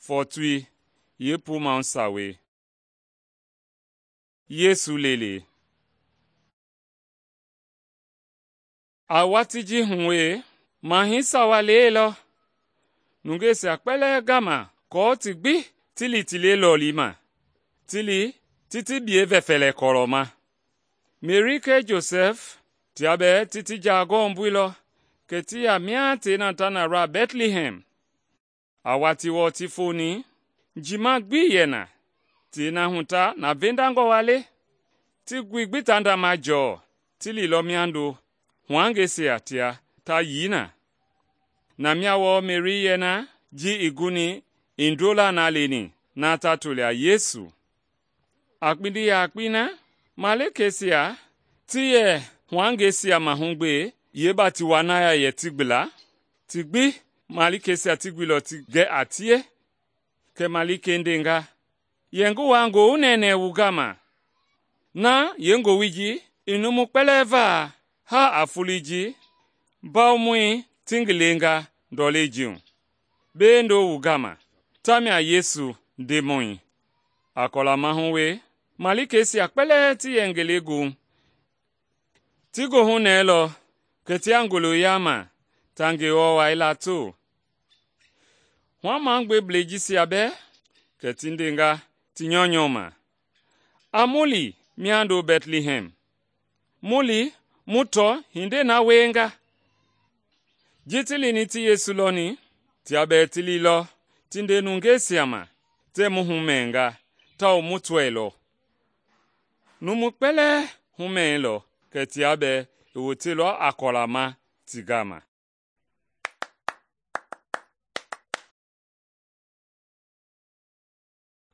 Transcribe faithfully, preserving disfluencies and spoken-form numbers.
Fortui ye pu man sawe. Yesu lele. Awatiji hunwe mahi sawa lelo. Nunge se akpele gama ko ti gbi tili tili lolima. Tili titi bie vefele koroma. Mary ke Joseph ti abe titi jago mbwilo ke ti amia te natana ra Bethlehem. Awati wo ti foni jima gbi yena ti na hunta na vendango wale ti gwi gbitanda majo tili lo miando hwange se atia ta yina na miawo Mary yena ji iguni indola na leni na tatulia Yesu akpidi ya akpina maleke sia tiye hwange sia mahungbe yeba ti wanaya ye tigbila tigbi malike sia tigbilo tige atie ke malike ndenga yengu wango unene ugama na yengo wiji inumu peleva ha afuliji baumui tingilenga dolejiun bendo ugama tamia Yesu demoi akola mahunwe malike si akpele ti yengelegu tigo hunelo keti angolo yama tange owa ilato Wamangbe bleji si abe keti ndenga tinyonyoma amuli miando Bethlehem muli muto hinde na wenga jitili ni ti Yesu loni ti abe tili lo tinde nungesiama te muhumenga ta umutwelo numukpele humelo keti abe iwotilo akolama tigama